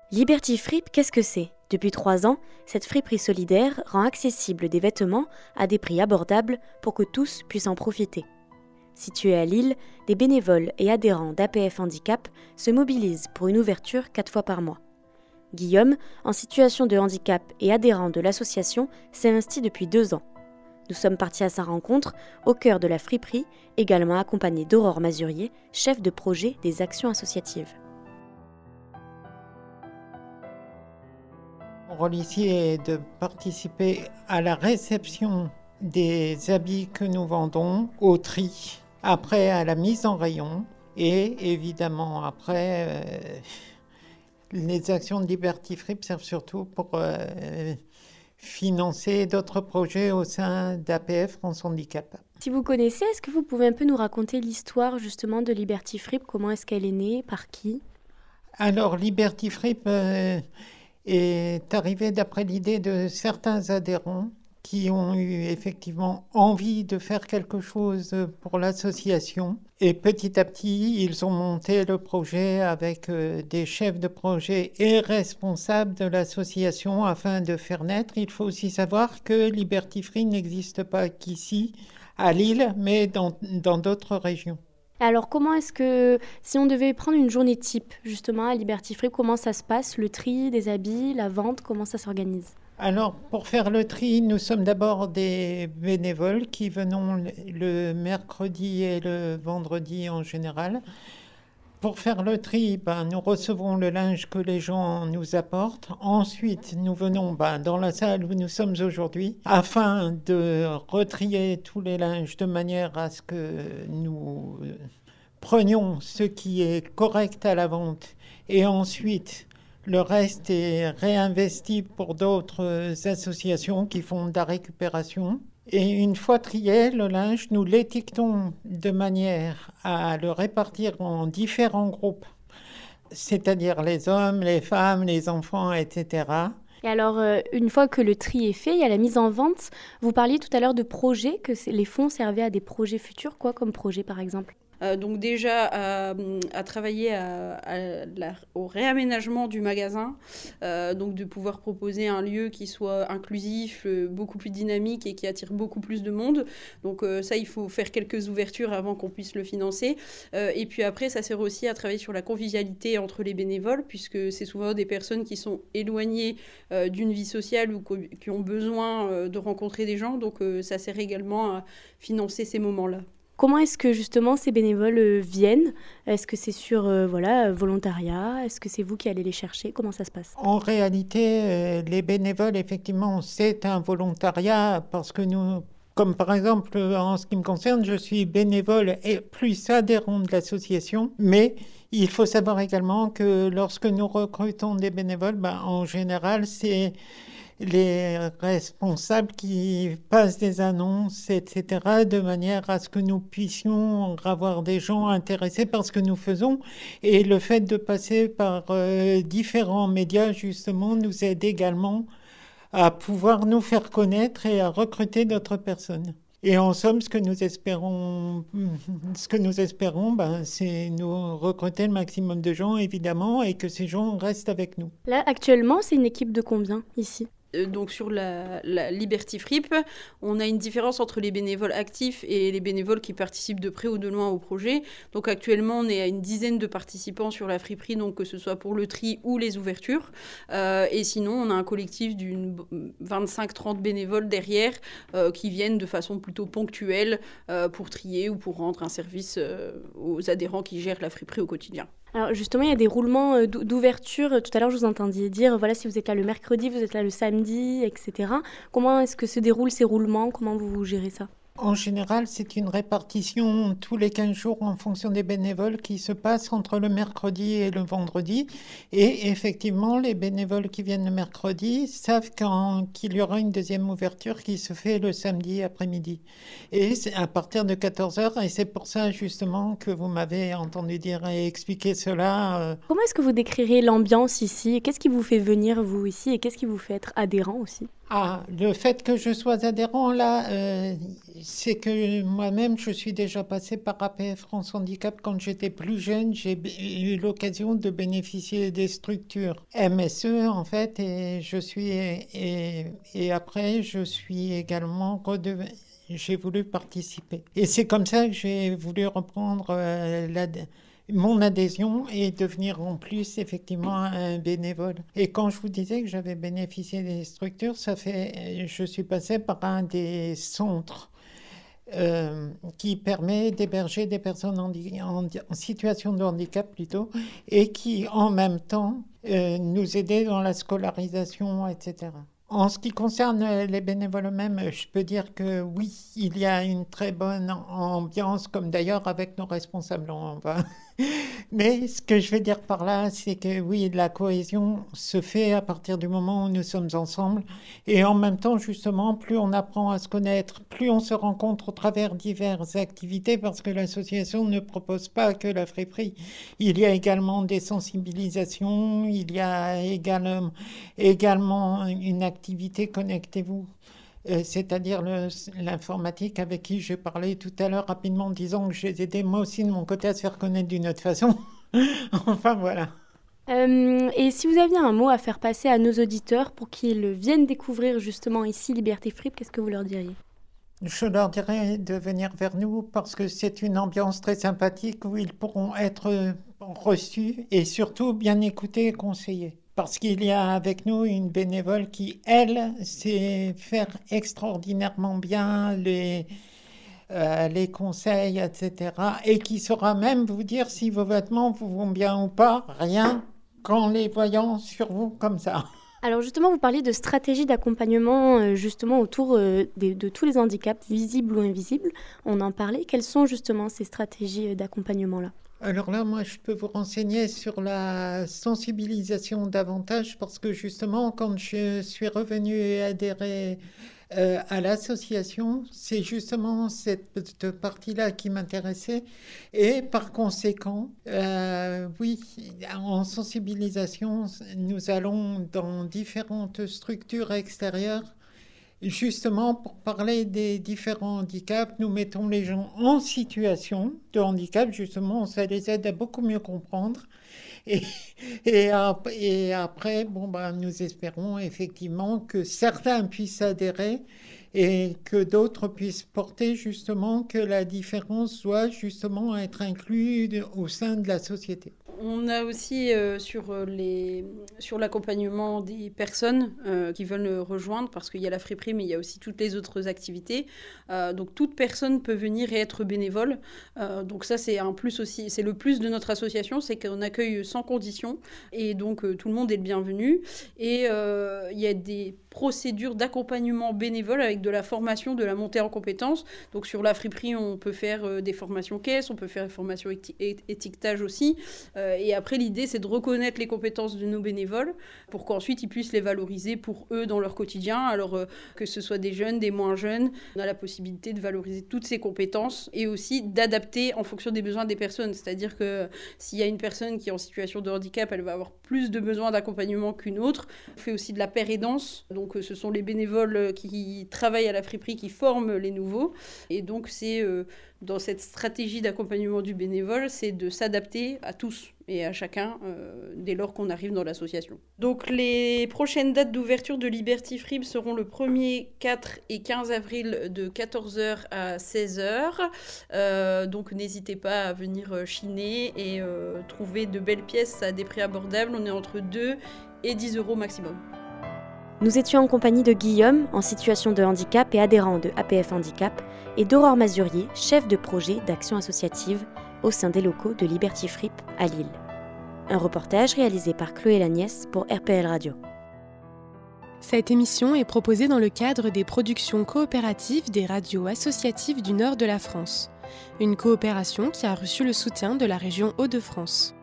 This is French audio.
Liberty Fripe, qu'est-ce que c'est ? Depuis 3 ans, cette friperie solidaire rend accessible des vêtements à des prix abordables pour que tous puissent en profiter. Située à Lille, des bénévoles et adhérents d'APF Handicap se mobilisent pour une ouverture 4 fois par mois. Guillaume, en situation de handicap et adhérent de l'association, s'est investi depuis 2 ans. Nous sommes partis à sa rencontre, au cœur de la friperie, également accompagné d'Aurore Mazurier, chef de projet des actions associatives. Mon rôle ici est de participer à la réception des habits que nous vendons, au tri, après à la mise en rayon et évidemment après les actions de Liberty Fripe servent surtout pour financer d'autres projets au sein d'APF France Handicap. Si vous connaissez, est-ce que vous pouvez un peu nous raconter l'histoire justement de Liberty Fripe ? Comment est-ce qu'elle est née ? Par qui ? Alors Liberty Fripe est arrivée d'après l'idée de certains adhérents qui ont eu effectivement envie de faire quelque chose pour l'association. Et petit à petit, ils ont monté le projet avec des chefs de projet et responsables de l'association afin de faire naître. Il faut aussi savoir que Liberty Free n'existe pas qu'ici, à Lille, mais dans d'autres régions. Alors comment est-ce que, si on devait prendre une journée type justement à Liberty Free, comment ça se passe ? Le tri des habits, la vente, comment ça s'organise ? Alors, pour faire le tri, nous sommes d'abord des bénévoles qui venons le mercredi et le vendredi en général. Pour faire le tri, nous recevons le linge que les gens nous apportent. Ensuite, nous venons dans la salle où nous sommes aujourd'hui afin de retrier tous les linges de manière à ce que nous prenions ce qui est correct à la vente et ensuite le reste est réinvesti pour d'autres associations qui font de la récupération. Et une fois trié, le linge, nous l'étiquetons de manière à le répartir en différents groupes, c'est-à-dire les hommes, les femmes, les enfants, etc. Et alors, une fois que le tri est fait, il y a la mise en vente. Vous parliez tout à l'heure de projets, que les fonds servaient à des projets futurs. Quoi comme projet, par exemple ? Donc déjà à travailler au réaménagement du magasin, donc de pouvoir proposer un lieu qui soit inclusif, beaucoup plus dynamique et qui attire beaucoup plus de monde. Donc ça, il faut faire quelques ouvertures avant qu'on puisse le financer. Et puis après, ça sert aussi à travailler sur la convivialité entre les bénévoles, puisque c'est souvent des personnes qui sont éloignées d'une vie sociale ou qui ont besoin de rencontrer des gens. Donc ça sert également à financer ces moments-là. Comment est-ce que justement ces bénévoles viennent ? Est-ce que c'est sur volontariat ? Est-ce que c'est vous qui allez les chercher ? Comment ça se passe ? En réalité, les bénévoles, effectivement, c'est un volontariat parce que nous, comme par exemple en ce qui me concerne, je suis bénévole et plus adhérent de l'association, mais il faut savoir également que lorsque nous recrutons des bénévoles, en général, c'est les responsables qui passent des annonces, etc., de manière à ce que nous puissions avoir des gens intéressés par ce que nous faisons. Et le fait de passer par différents médias, justement, nous aide également à pouvoir nous faire connaître et à recruter d'autres personnes. Et en somme, ce que nous espérons, c'est nous recruter le maximum de gens, évidemment, et que ces gens restent avec nous. Là, actuellement, c'est une équipe de combien, ici ? Donc sur la Liberty Fripe, on a une différence entre les bénévoles actifs et les bénévoles qui participent de près ou de loin au projet. Donc actuellement, on est à une dizaine de participants sur la friperie, donc que ce soit pour le tri ou les ouvertures. Et sinon, on a un collectif d'une 25-30 bénévoles derrière qui viennent de façon plutôt ponctuelle pour trier ou pour rendre un service aux adhérents qui gèrent la friperie au quotidien. Alors justement, il y a des roulements d'ouverture. Tout à l'heure, je vous entendais dire, voilà, si vous êtes là le mercredi, vous êtes là le samedi, etc. Comment est-ce que se déroulent ces roulements ? Comment vous gérez ça ? En général, c'est une répartition tous les 15 jours en fonction des bénévoles qui se passe entre le mercredi et le vendredi. Et effectivement, les bénévoles qui viennent le mercredi savent qu'il y aura une deuxième ouverture qui se fait le samedi après-midi. Et c'est à partir de 14h, et c'est pour ça justement que vous m'avez entendu dire et expliquer cela. Comment est-ce que vous décrirez l'ambiance ici ? Qu'est-ce qui vous fait venir, vous, ici ? Et qu'est-ce qui vous fait être adhérent aussi ? Le fait que je sois adhérent, là, c'est que moi-même, je suis déjà passée par APF France Handicap. Quand j'étais plus jeune, j'ai eu l'occasion de bénéficier des structures MSE, en fait, et après, je suis également j'ai voulu participer. Et c'est comme ça que j'ai voulu reprendre mon adhésion et devenir en plus effectivement un bénévole. Et quand je vous disais que j'avais bénéficié des structures, je suis passée par un des centres qui permet d'héberger des personnes en situation de handicap plutôt, et qui en même temps nous aidait dans la scolarisation, etc. En ce qui concerne les bénévoles eux-mêmes, je peux dire que oui, il y a une très bonne ambiance, comme d'ailleurs avec nos responsables. Mais ce que je veux dire par là, c'est que oui, la cohésion se fait à partir du moment où nous sommes ensemble. Et en même temps, justement, plus on apprend à se connaître, plus on se rencontre au travers diverses activités, parce que l'association ne propose pas que la friperie. Il y a également des sensibilisations, il y a également une activité Connectez-vous. C'est-à-dire l'informatique avec qui j'ai parlé tout à l'heure rapidement en disant que je les aidais moi aussi de mon côté à se faire connaître d'une autre façon. Enfin voilà. Et si vous aviez un mot à faire passer à nos auditeurs pour qu'ils viennent découvrir justement ici Liberté Fripe, qu'est-ce que vous leur diriez ? Je leur dirais de venir vers nous parce que c'est une ambiance très sympathique où ils pourront être reçus et surtout bien écoutés et conseillés. Parce qu'il y a avec nous une bénévole qui, elle, sait faire extraordinairement bien les conseils, etc. Et qui saura même vous dire si vos vêtements vous vont bien ou pas, rien qu'en les voyant sur vous comme ça. Alors justement, vous parliez de stratégie d'accompagnement justement autour de tous les handicaps, visibles ou invisibles. On en parlait. Quelles sont justement ces stratégies d'accompagnement-là ? Alors là, moi, je peux vous renseigner sur la sensibilisation davantage parce que justement, quand je suis revenue et adhérée à l'association, c'est justement cette partie-là qui m'intéressait. Et par conséquent, oui, en sensibilisation, nous allons dans différentes structures extérieures. Justement, pour parler des différents handicaps, nous mettons les gens en situation de handicap. Justement, ça les aide à beaucoup mieux comprendre. Et après, nous espérons effectivement que certains puissent adhérer et que d'autres puissent porter justement que la différence soit justement être inclus au sein de la société. On a aussi sur l'accompagnement des personnes qui veulent rejoindre, parce qu'il y a la friperie, mais il y a aussi toutes les autres activités. Donc toute personne peut venir et être bénévole. Donc ça, c'est un plus aussi. C'est le plus de notre association, c'est qu'on accueille sans condition. Et donc tout le monde est le bienvenu. Et il y a des procédures d'accompagnement bénévole avec de la formation, de la montée en compétences. Donc sur la friperie, on peut faire des formations caisses, on peut faire des formations étiquetage aussi. Et après, l'idée, c'est de reconnaître les compétences de nos bénévoles pour qu'ensuite, ils puissent les valoriser pour eux dans leur quotidien. Alors, que ce soit des jeunes, des moins jeunes, on a la possibilité de valoriser toutes ces compétences et aussi d'adapter en fonction des besoins des personnes. C'est-à-dire que s'il y a une personne qui est en situation de handicap, elle va avoir plus de besoins d'accompagnement qu'une autre. On fait aussi de la pérédance. Donc, ce sont les bénévoles qui travaillent à la friperie qui forment les nouveaux. Et donc, c'est dans cette stratégie d'accompagnement du bénévole, c'est de s'adapter à tous et à chacun dès lors qu'on arrive dans l'association. Donc les prochaines dates d'ouverture de Liberty Fripe seront le 1er, 4 et 15 avril de 14h à 16h. Donc n'hésitez pas à venir chiner et trouver de belles pièces à des prix abordables. On est entre 2 et 10 € maximum. Nous étions en compagnie de Guillaume, en situation de handicap et adhérent de APF Handicap, et d'Aurore Mazurier, chef de projet d'action associative au sein des locaux de Liberty Fripe à Lille. Un reportage réalisé par Chloé Lagnès pour RPL Radio. Cette émission est proposée dans le cadre des productions coopératives des radios associatives du nord de la France. Une coopération qui a reçu le soutien de la région Hauts-de-France.